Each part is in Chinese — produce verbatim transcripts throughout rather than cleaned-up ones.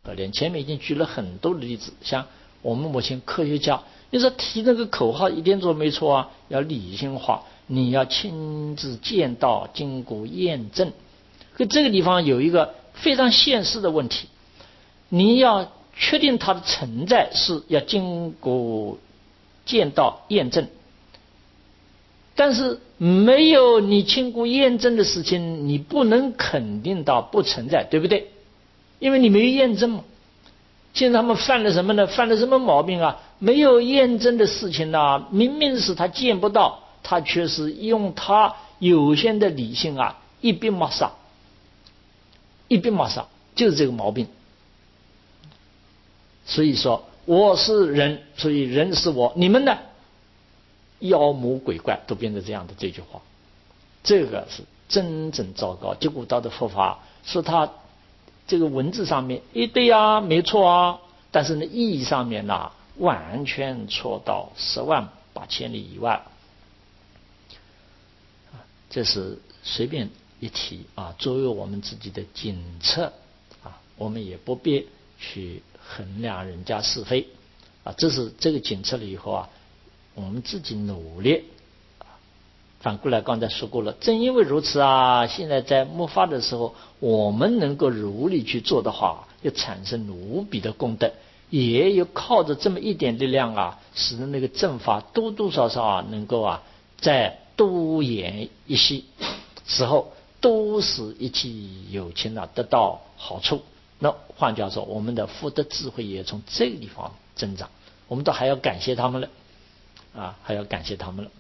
可怜。前面已经举了很多的例子，像我们目前科学家，你说提那个口号一点都没错啊，要理性化，你要亲自见到，经过验证。可这个地方有一个非常现实的问题，你要确定它的存在是要经过见到验证，但是没有你经过验证的事情，你不能肯定到不存在，对不对？因为你没有验证嘛。现在他们犯了什么呢？犯了什么毛病啊？没有验证的事情呢，明明是他见不到，他却是用他有限的理性啊，一笔抹杀，一笔抹杀，就是这个毛病。所以说我是人，所以人是我，你们呢？妖魔鬼怪都变成这样的这句话，这个是真正糟糕。结果道的佛法说他这个文字上面一对啊，没错啊，但是呢意义上面呢完全错到十万八千里以外。这是随便一提啊，作为我们自己的检测啊，我们也不必去衡量人家是非啊。这是这个检测了以后啊，我们自己努力。反过来刚才说过了，正因为如此啊，现在在末法的时候，我们能够如理去做的话，又产生无比的功德，也有靠着这么一点力量啊，使得那个正法多多少少啊能够啊在多言一息时候都使一气有情啊得到好处。那换句话说，我们的福德智慧也从这个地方增长，我们都还要感谢他们了啊，还要感谢他们了。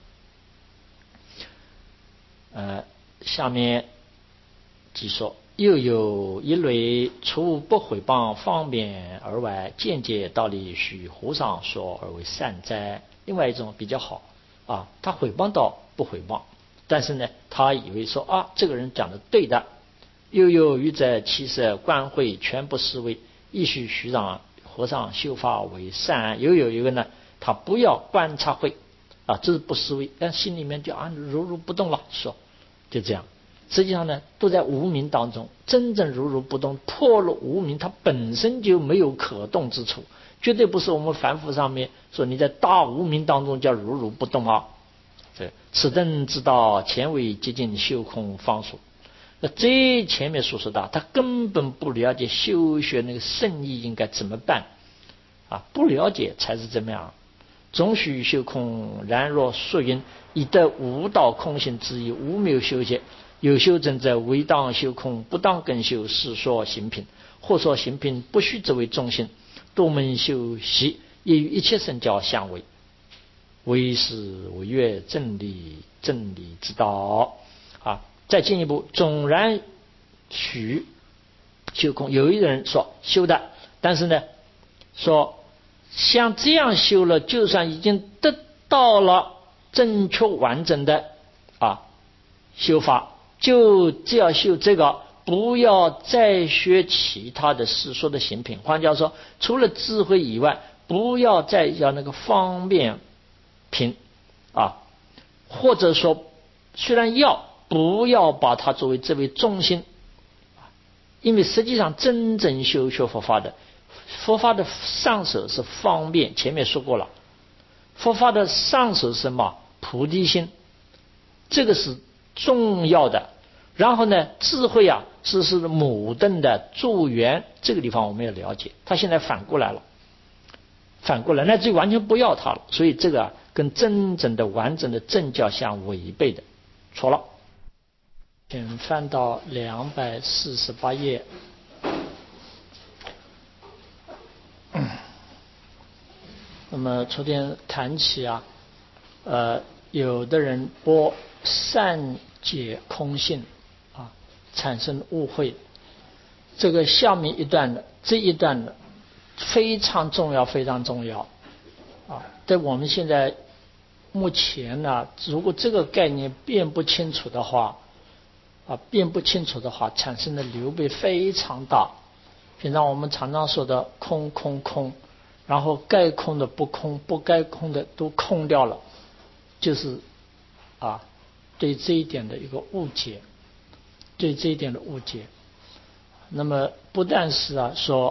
呃，下面即说，又有一类，除不毁谤方便而外，间接道理许和尚说而为善哉。另外一种比较好啊，他毁谤到不毁谤，但是呢，他以为说啊，这个人讲的对的。又有余者其实观会全不思维，亦许许让和尚修法为善。又有一个呢，他不要观察会啊，这是不思维，但心里面就啊如如不动了，说。就这样，实际上呢，都在无明当中。真正如如不动，破了无明，它本身就没有可动之处，绝对不是我们凡夫上面说你在大无明当中叫如如不动啊。这此等之道，前为接近修空方所。那这前面所说的，他根本不了解修学那个圣意应该怎么办啊，不了解才是怎么样。总须修空，然若说云以得无道空性之意，无谬修结。有修正者为当修空，不当更修，是说行品。或说行品不须则为中性，多门修习也与一切圣教相违，为是违越真理真理之道啊。再进一步，纵然许修空，有一人说修的，但是呢说像这样修了，就算已经得到了正确完整的啊修法，就只要修这个，不要再学其他的世说的行品。换句话说，除了智慧以外，不要再要那个方便品啊，或者说虽然要，不要把它作为这为中心，因为实际上真正修学佛法的。佛法的上手是方便，前面说过了。佛法的上手是什么？菩提心，这个是重要的。然后呢，智慧啊，是是母灯的助缘，这个地方我们要了解。他现在反过来了，反过来，那就完全不要它了。所以这个、啊、跟真正的完整的正教相违背的，错了。请翻到两百四十八页。那么昨天谈起啊，呃，有的人不善解空性啊，产生误会。这个下面一段的这一段的非常重要，非常重要啊！在我们现在目前呢，如果这个概念辨不清楚的话啊，辨不清楚的话，产生的流弊非常大。平常我们常常说的空空空。然后该空的不空，不该空的都空掉了，就是啊对这一点的一个误解，对这一点的误解。那么不但是啊说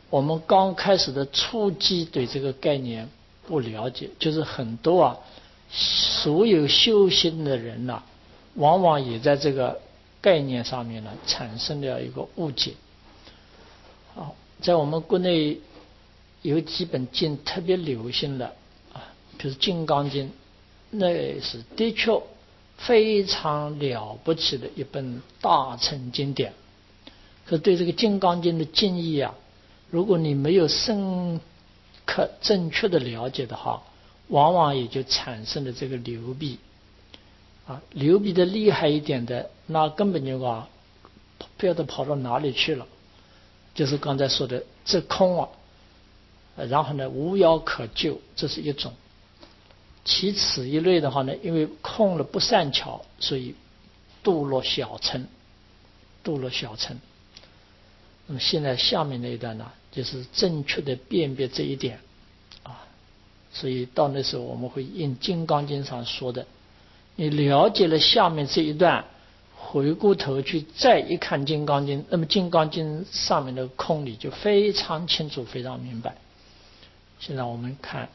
我们刚开始的初级对这个概念不了解，就是很多啊，所有修行的人呐、啊，往往也在这个概念上面呢产生了一个误解。啊，在我们国内有几本经特别流行的啊，比如《金刚经》，那是的确非常了不起的一本大乘经典。可对这个《金刚经》的经义啊，如果你没有深刻正确的了解的话，往往也就产生了这个流弊啊。流弊的厉害一点的，那根本就啊不晓得跑到哪里去了。就是刚才说的这空啊，然后呢无药可救，这是一种。其此一类的话呢，因为空了不善巧，所以堕落小乘，堕落小乘。那么现在下面那一段呢，就是正确的辨别这一点啊，所以到那时候我们会应《金刚经》上说的，你了解了下面这一段，回过头去再一看《金刚经》，那么《金刚经》上面的空理就非常清楚，非常明白。现在我们看，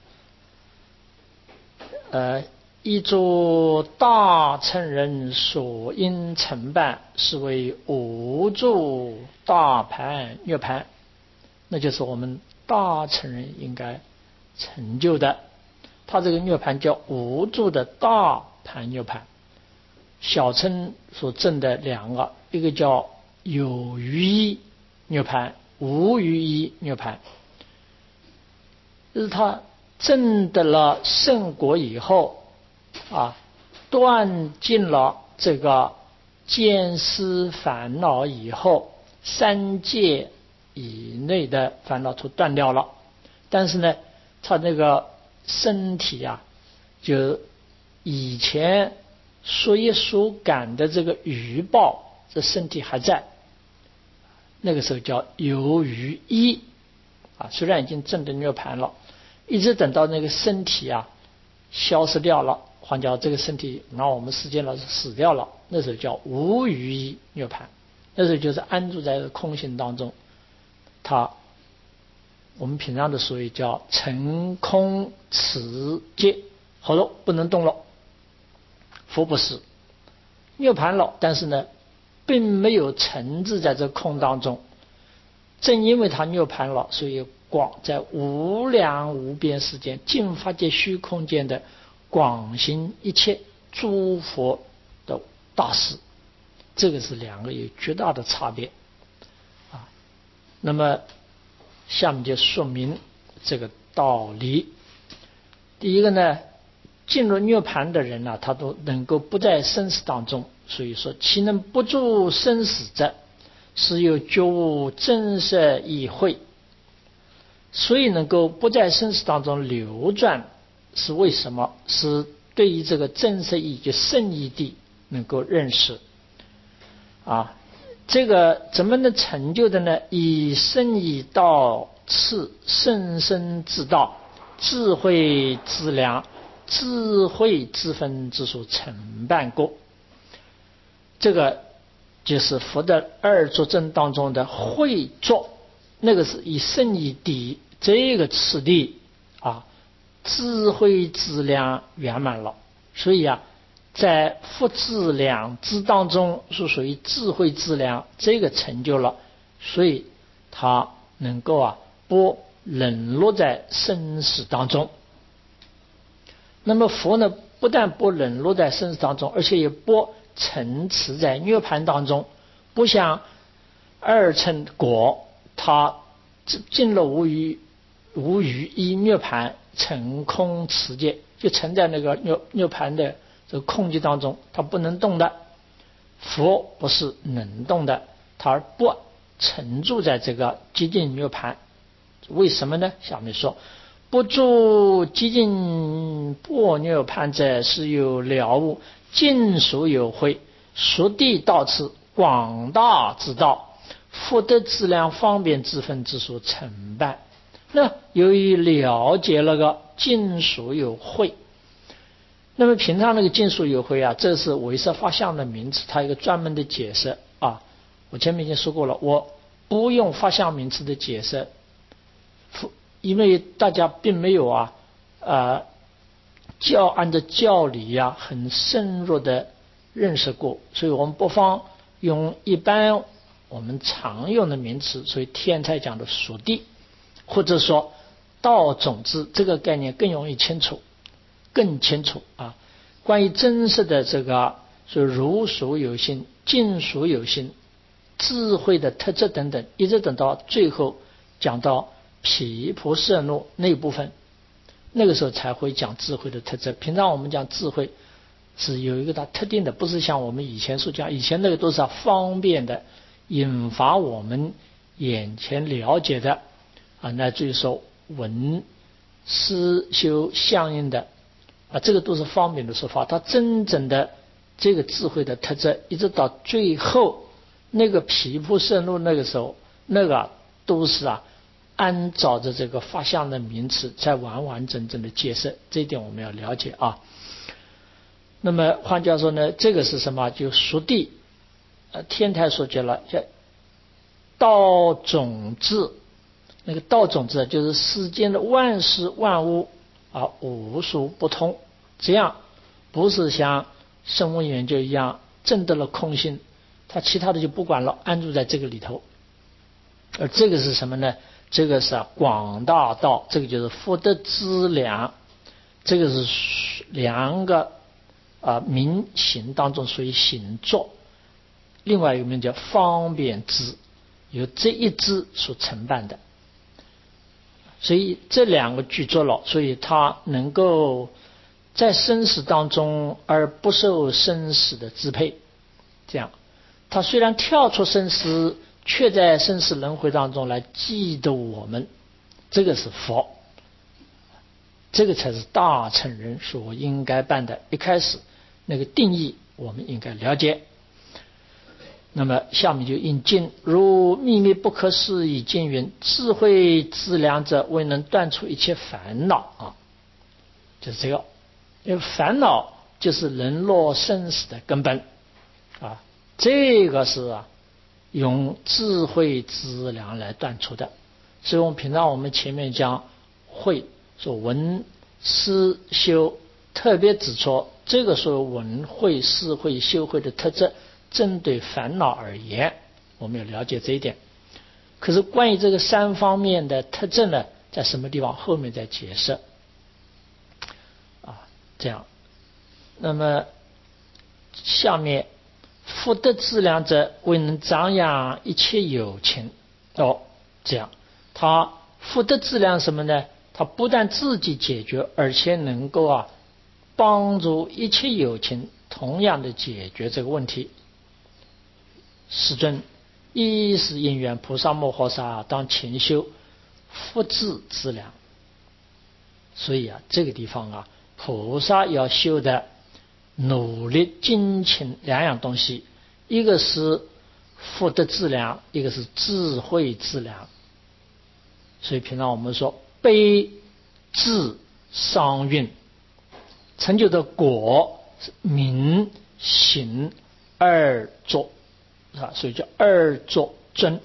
呃，一诸大乘人所应承办，是为无住大盘涅盘，那就是我们大乘人应该成就的。他这个涅盘叫无住的大盘涅盘。小乘所证的两个，一个叫有余一涅盘，无余一涅盘，就是他证得了圣果以后啊，断尽了这个见思烦恼以后，三界以内的烦恼都断掉了，但是呢，他那个身体啊，就以前所业所感的这个余报，这身体还在，那个时候叫有余一啊，虽然已经证得涅盘了，一直等到那个身体啊消失掉了，换叫这个身体拿我们世间老师死掉了，那时候叫无余一涅盘，那时候就是安住在空性当中，他我们平常的所谓叫成空持戒，好了，不能动了。佛不是涅盘了，但是呢并没有沉滞在这空当中，正因为他涅盘了，所以广在无量无边世间尽法界虚空间的广行一切诸佛的大事，这个是两个有巨大的差别啊。那么下面就说明这个道理。第一个呢，进入涅盘的人呢、啊，他都能够不在生死当中，所以说其能不住生死者，是有觉悟真实意会。所以能够不在生死当中流转，是为什么？是对于这个真实意就圣义谛能够认识啊。这个怎么能成就的呢？以圣义道次甚深之道，智慧之良，智慧之分之所承办过。这个就是佛的二作证当中的会作，那个是以圣义谛这个次第啊，智慧之良圆满了。所以啊，在佛智两知当中是属于智慧之良这个成就了，所以他能够啊不冷落在生死当中。那么佛呢，不但不冷落在生死当中，而且也不沉持在涅盘当中，不像二乘果，他进了无余无余一涅盘，成空持戒，就沉在那个涅涅盘的这个空寂当中，他不能动的。佛不是能动的，他而不沉住在这个寂静涅盘，为什么呢？下面说，不住寂静般涅盘者，是有了悟，尽所有慧，熟地道次，广大之道，福德质量方便之分之所承办。那由于了解了个尽所有慧，那么平常那个尽所有慧啊，这是唯识法相的名词，它有一个专门的解释啊。我前面已经说过了，我不用法相名词的解释因为大家并没有啊，呃，教按照教理呀、啊、很深入的认识过，所以我们不妨用一般我们常用的名词，所以天台讲的属地，或者说道种子这个概念更容易清楚，更清楚啊。关于真实的这个说如属有心、尽属有心、智慧的特质等等，一直等到最后讲到毗婆舍那那部分，那个时候才会讲智慧的特质。平常我们讲智慧是有一个它特定的，不是像我们以前所讲，以前那个都是方便的，引发我们眼前了解的啊，乃至于说闻思修相应的啊，这个都是方便的说法。它真正的这个智慧的特质，一直到最后那个毗婆舍那那个时候，那个都是啊按照着这个法相的名词才完完整整的解释，这一点我们要了解啊。那么换句话说呢，这个是什么？就熟地，呃，天台所讲了，叫道种子。那个道种子就是世间的万事万物啊，无所不通。这样不是像声闻研究一样证得了空性，他其他的就不管了，安住在这个里头。而这个是什么呢？这个是啊广大道，这个就是福德资粮，这个是两个啊名行当中属于行作，另外一个名叫方便支，由这一支所承办的。所以这两个具足了，所以他能够在生死当中而不受生死的支配。这样，他虽然跳出生死，却在生死轮回当中来记录我们，这个是佛，这个才是大乘人所应该办的。一开始那个定义我们应该了解。那么下面就引经，如秘密不可思议经云：智慧资粮者，未能断除一切烦恼啊，就是这个。因为烦恼就是人落生死的根本啊，这个是啊用智慧资粮来断除的。所以我们平常我们前面讲慧说闻思修，特别指出这个说闻慧思慧修慧的特质，针对烦恼而言，我们要了解这一点。可是关于这个三方面的特质呢，在什么地方后面再解释啊？这样，那么下面福德资粮者，未能张扬一切有情哦，这样，他福德资粮什么呢？他不但自己解决，而且能够啊帮助一切有情同样的解决这个问题。世尊，一是因缘菩萨摩诃萨当勤修福智资粮。所以啊，这个地方啊，菩萨要修的努力精勤两样东西，一个是福德资粮，一个是智慧资粮。所以平常我们说悲智商运，成就的果是明行二作啊，所以叫二作尊。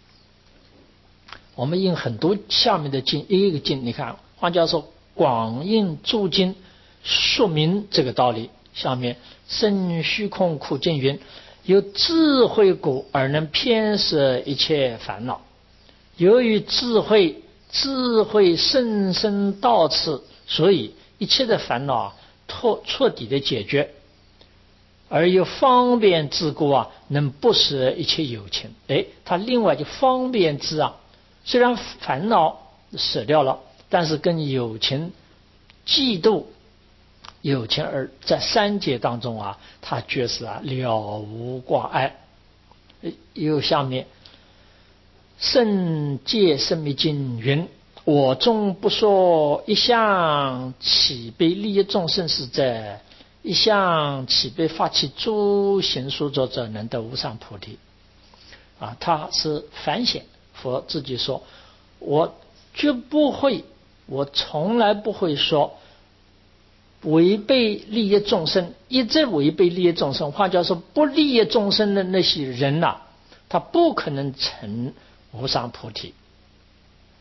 我们印很多下面的经，一个一个经，你看换句话说，广印诸经说明这个道理。下面生虚空苦经云：有智慧果而能偏摄一切烦恼。由于智慧，智慧深深到此，所以一切的烦恼彻彻底的解决。而又方便之故啊，能不舍一切有情。哎，他另外就方便之啊，虽然烦恼舍掉了，但是跟有情嫉妒有情而在三界当中啊，他觉是啊了无挂碍。又下面圣戒圣密经云：我终不说一向起悲利益众生事者，一向起悲发起诸行所作者，能得无上菩提。啊，他是反省，佛自己说，我绝不会，我从来不会说违背利益众生，一直违背利益众生。话叫说不利益众生的那些人呐、啊，他不可能成无上菩提。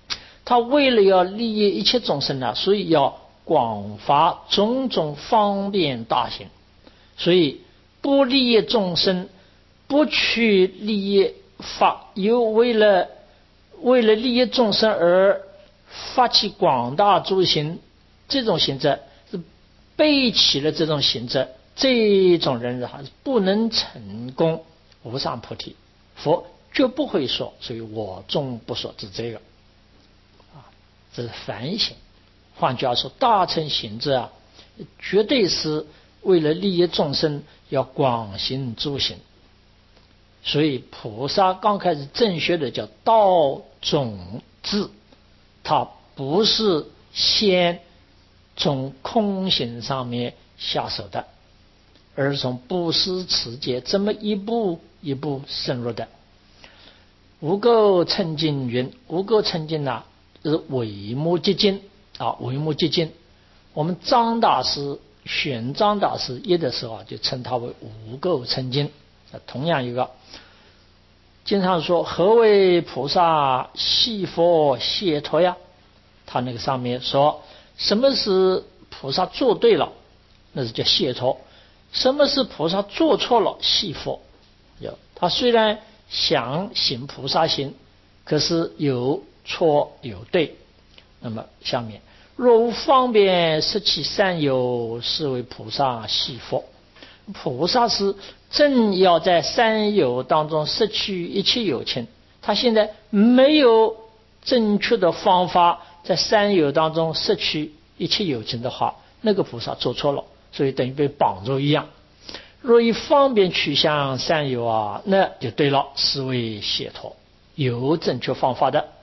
他为了要利益一切众生呢，所以要广发种种方便大行，所以不利益众生，不去利益法，又为了为了利益众生而发起广大诸行，这种行者是背弃了这种行者，这种人还是不能成功无上菩提，佛绝不会说，所以我终不说是这个啊，这是反省。换句话说，大乘行者啊，绝对是为了利益众生，要广行诸行。所以菩萨刚开始正学的叫道种智，他不是先从空行上面下手的，而是从布施持戒这么一步一步深入的。无垢称经云，无垢称经呢是为目诘经啊，为目诘经。我们张大师、玄奘大师译的时候啊，就称它为无垢称经。同样一个，经常说何为菩萨系佛解脱呀？他那个上面说，什么是菩萨做对了，那是叫解脱；什么是菩萨做错了，系佛。有他虽然想行菩萨行，可是有错有对。那么下面，若无方便摄其善友，是为菩萨系佛。菩萨是正要在三有当中摄取一切有情，他现在没有正确的方法在三有当中摄取一切有情的话，那个菩萨做错了，所以等于被绑住一样。若以方便取向三有啊，那就对了，是为解脱，有正确方法的。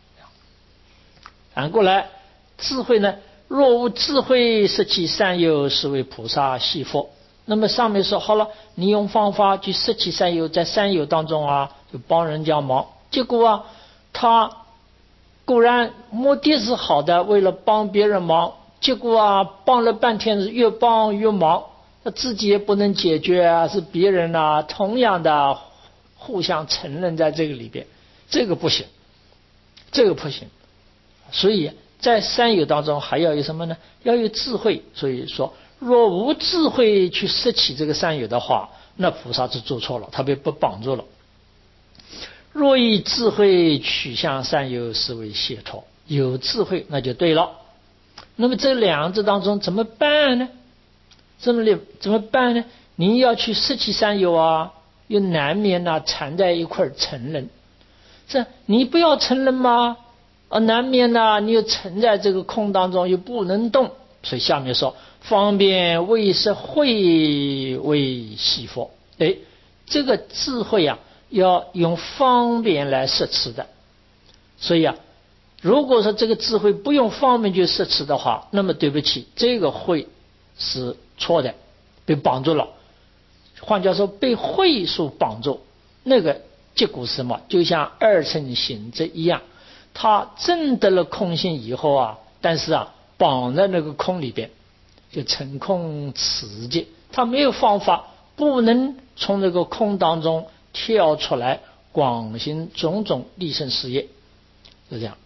反过来，智慧呢？若无智慧摄其三有，是为菩萨系佛。那么上面说好了，你用方法去摄其三有，在三有当中啊，就帮人家忙，结果啊，他固然目的是好的，为了帮别人忙，结果啊，帮了半天是越帮越忙，他自己也不能解决啊，是别人啊，同样的互相承认在这个里边，这个不行，这个不行。所以在三有当中还要有什么呢？要有智慧。所以说，若无智慧去摄起这个三有的话，那菩萨是做错了，他被不绑住了。若以智慧取向三有，是为解脱。有智慧那就对了。那么这两者当中怎么办呢？怎么怎么办呢？你要去摄起三有啊，又难免呢、啊、缠在一块承认。这你不要承认吗？啊，难免呢、啊，你又沉在这个空当中，又不能动。所以下面说，方便为摄慧为系佛。哎，这个智慧啊，要用方便来摄持的。所以啊，如果说这个智慧不用方便去摄持的话，那么对不起，这个慧是错的，被绑住了。换句话说，被慧所绑住，那个结果是什么？就像二乘行者一样。他证得了空性以后啊，但是啊，绑在那个空里边，就成空持戒，他没有方法，不能从那个空当中跳出来，广行种种利生事业，就这样。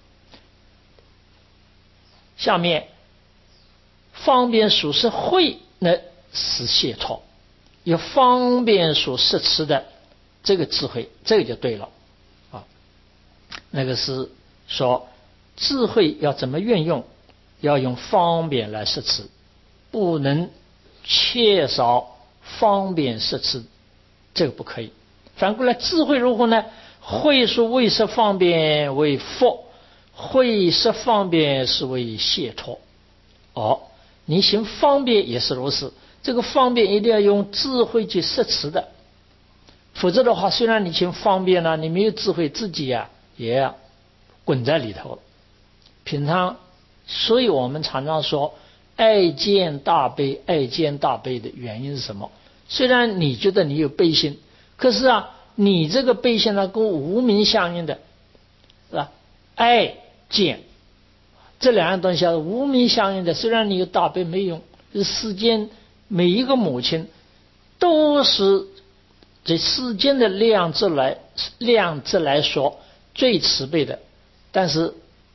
下面方便所摄慧，那是解脱，有方便所摄持的这个智慧，这个就对了啊。那个是说智慧要怎么运用，要用方便来摄持，不能缺少方便摄持，这个不可以。反过来智慧如何呢？慧说为摄方便为佛，慧摄方便是为解脱。哦，你行方便也是如此，这个方便一定要用智慧去摄持的，否则的话，虽然你行方便呢，你没有智慧，自己呀、啊、也要滚在里头。平常，所以我们常常说爱见大悲，爱见大悲的原因是什么？虽然你觉得你有悲心，可是啊，你这个悲心呢跟无明相应的，是吧？爱见这两样东西啊，无明相应的。虽然你有大悲没用，世间每一个母亲都是这世间的量子来量子来说最慈悲的，但是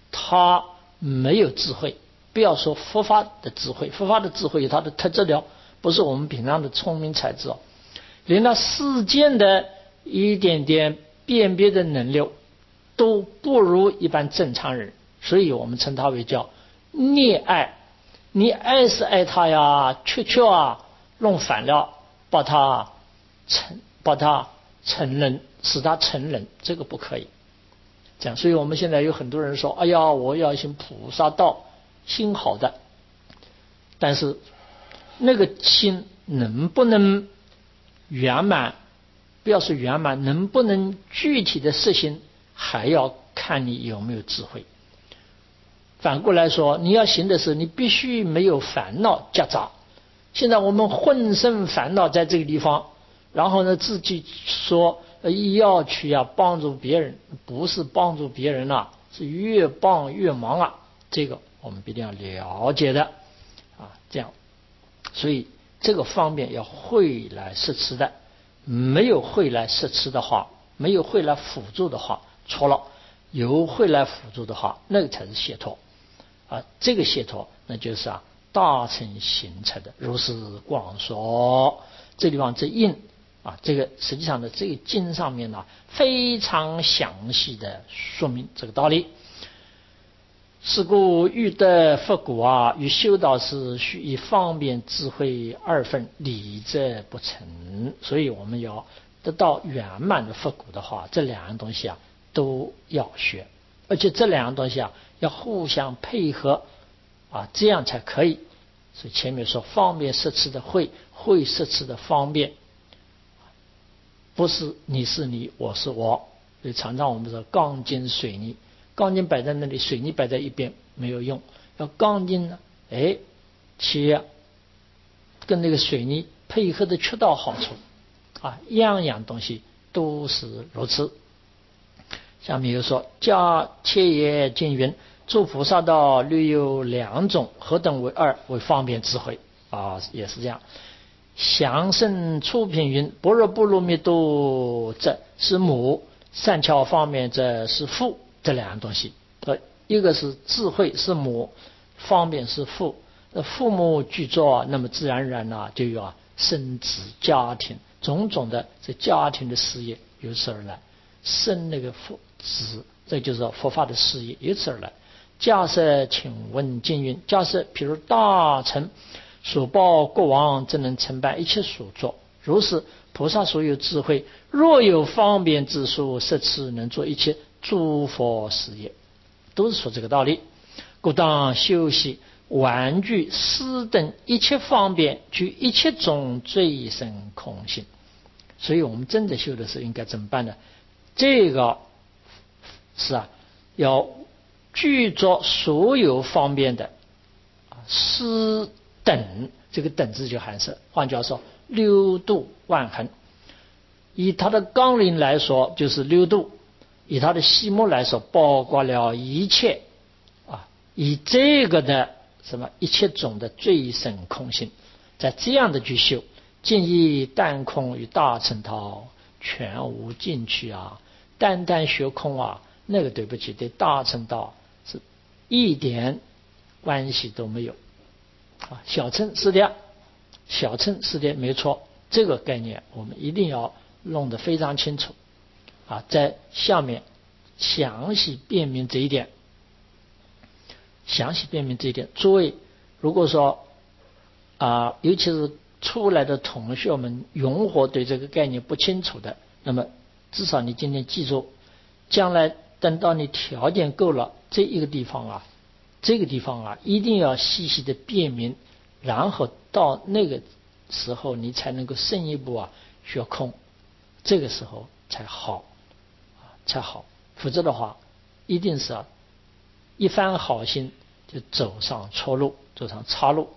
他没有智慧。不要说佛法的智慧，佛法的智慧有它的特质了，不是我们平常的聪明才智哦，连那世间的一点点辨别的能力都不如一般正常人，所以我们称他为叫溺爱。你爱是爱他呀，却却啊弄反了，把他成把他成人，使他成人，这个不可以。这样，所以我们现在有很多人说：“哎呀，我要行菩萨道。”心好的，但是那个心能不能圆满，不要说圆满，能不能具体的实行，还要看你有没有智慧。反过来说，你要行的时候，你必须没有烦恼夹杂。现在我们浑身烦恼在这个地方，然后呢，自己说要去啊帮助别人，不是帮助别人啊，是越帮越忙啊，这个我们必定要了解的啊，这样，所以这个方面要会来摄持的，没有会来摄持的话，没有会来辅助的话，错了。有会来辅助的话，那个才是解脱啊。这个解脱，那就是啊大乘形成的。如是广说，这地方这印啊，这个实际上的这个经上面呢，非常详细的说明这个道理。是故欲得佛果啊，与修道时须以方便智慧二分，理则不成。所以我们要得到圆满的佛果的话，这两样东西啊都要学，而且这两样东西啊要互相配合啊，这样才可以。所以前面说方便摄持的慧，慧摄持的方便，不是你是你，我是我。所以常常我们说钢筋水泥。钢筋摆在那里，水泥摆在一边没有用。要钢筋呢，哎，且跟那个水泥配合的恰到好处啊，样样东西都是如此。下面又说：加切也经云，诸菩萨道略有两种，何等为二？为方便智慧啊，也是这样。详胜出品云：般若波罗蜜多则是母，善巧方便则是父。这两样东西，呃，一个是智慧是母，方便是父。那父母具足，那么自然而然呢，就要生子家庭，种种的这家庭的事业由此而来，生那个父子，这就是佛法的事业由此而来。假设请问经云，假设譬如大臣所报国王，则能承办一切所作。如是菩萨所有智慧，若有方便之术，摄持能做一切诸佛事业，都是说这个道理。故当修习玩具施等一切方便，具一切种最深空性。所以我们真的修的时候应该怎么办呢？这个是啊，要具足所有方便的施等，这个等字就含摄，换句话说，六度万恒。以它的纲领来说，就是六度；以它的细目来说，包括了一切啊，以这个的什么一切种的最深空性，在这样的去修，尽以淡空与大乘道全无进去啊！单单学空啊，那个对不起，对大乘道是一点关系都没有啊！小乘是的，小乘是的，没错，这个概念我们一定要弄得非常清楚啊！在下面详细辨明这一点，详细辨明这一点。诸位，如果说啊，尤其是出来的同学们，永火对这个概念不清楚的，那么至少你今天记住，将来等到你条件够了，这一个地方啊，这个地方啊，一定要细细的辨明，然后到那个时候你才能够深一步啊学空，这个时候才好啊才好，否则的话一定是啊一番好心就走上错路，走上岔路。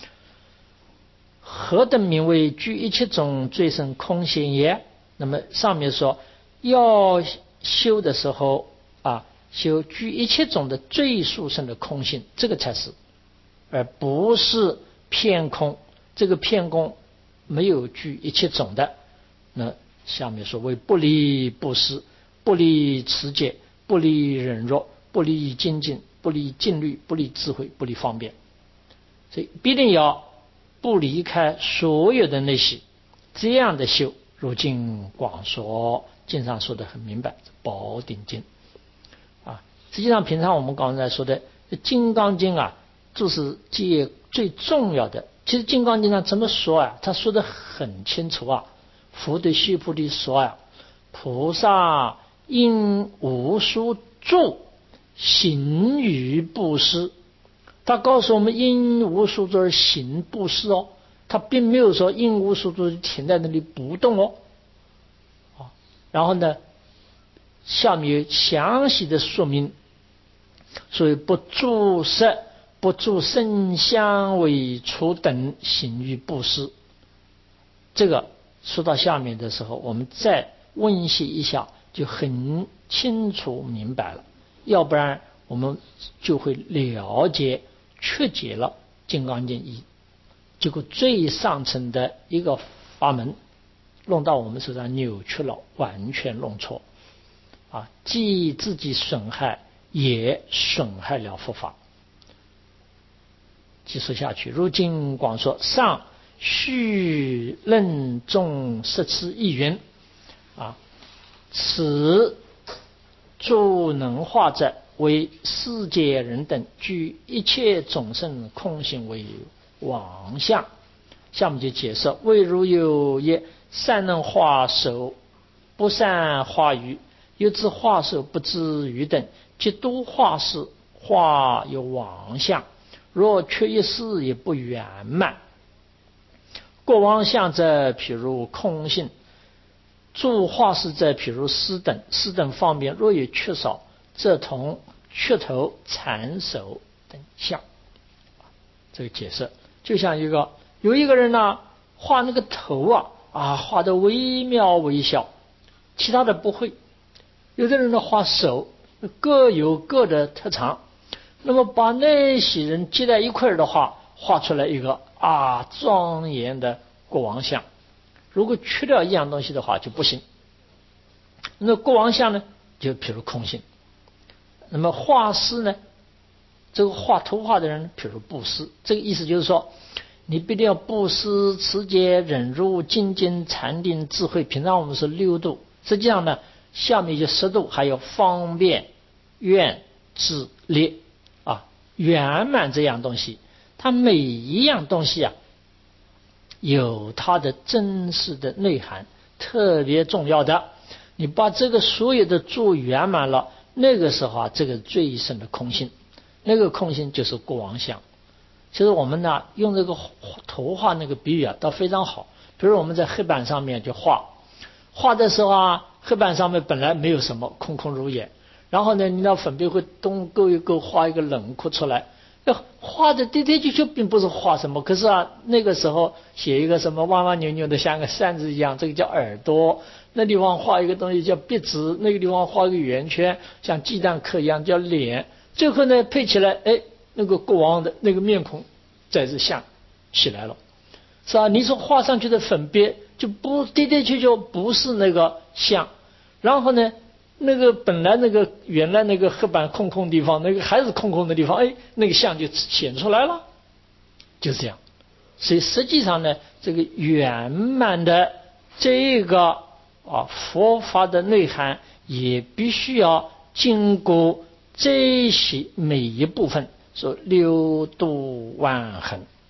何等名为具一切种最深空性也？那么上面说要修的时候啊，修具一切种的最殊胜的空性，这个才是，而不是偏空。这个偏空没有具一切种的，那下面说为不离布施、不离持戒、不离忍辱、 不离精进，不离静虑，不离智慧，不离方便。所以必定要不离开所有的那些，这样的修，如经广说，经上说的很明白，宝顶经啊。实际上平常我们刚才说的金刚经啊，就是借最重要的。其实金刚经上怎么说啊？他说的很清楚啊。佛对须菩提说啊，菩萨应无所住，行于布施。他告诉我们应无所住而行布施哦，他并没有说应无所住停在那里不动哦。然后呢，下面有详细的说明，所以不住色、不住声香味触等行于布施。这个说到下面的时候，我们再温习一下，就很清楚明白了。要不然我们就会了解曲解了金刚经一，结果最上层的一个法门弄到我们手上扭曲了，完全弄错啊！既自己损害，也损害了佛法。继续下去，如经广说，上须任众摄持一云啊，此诸能化者，为世界人等具一切众生空性为妄相。下面就解释，谓如有业善能化手，不善化语，有知化手不知语等，即都化事，化有妄相。若缺一事也不圆满。过妄相者，譬如空性；诸化事者，譬如思等。思等方面若有缺少，则同缺头、缠手等相。这个解释就像一个有一个人呢，画那个头啊啊，画得惟妙惟肖，其他的不会。有的人呢画手，各有各的特长。那么把那些人接在一块儿的话，画出来一个啊庄严的过往相。如果去掉一样东西的话就不行。那过往相呢，就譬如空性。那么画师呢，这个画图画的人，譬如布施。这个意思就是说，你必定要布施、持戒、忍辱、精进、禅定、智慧。平常我们是六度，实际上呢，下面就十度，还有方便、愿、智、力啊，圆满这样东西。它每一样东西啊，有它的真实的内涵，特别重要的。你把这个所有的做圆满了，那个时候啊，这个最深的空性，那个空性就是过往相。其实我们呢，用这个图画那个比喻啊，倒非常好。比如我们在黑板上面就画，画的时候啊，黑板上面本来没有什么，空空如也。然后呢，你那粉笔会东勾一勾，画一个轮廓出来。要画的的的确确并不是画什么，可是啊，那个时候写一个什么弯弯扭扭的，像个扇子一样，这个叫耳朵。那地方画一个东西叫鼻子，那个地方画一个圆圈，像鸡蛋壳一样叫脸。最后呢，配起来，哎，那个国王的那个面孔在这像起来了，是吧？你说画上去的粉笔就不的的确确不是那个像，然后呢，那个本来那个原来那个黑板空空地方，那个还是空空的地方，哎，那个像就显出来了，就这样。所以实际上呢，这个圆满的这个啊佛法的内涵，也必须要经过这些每一部分，说六度万恒。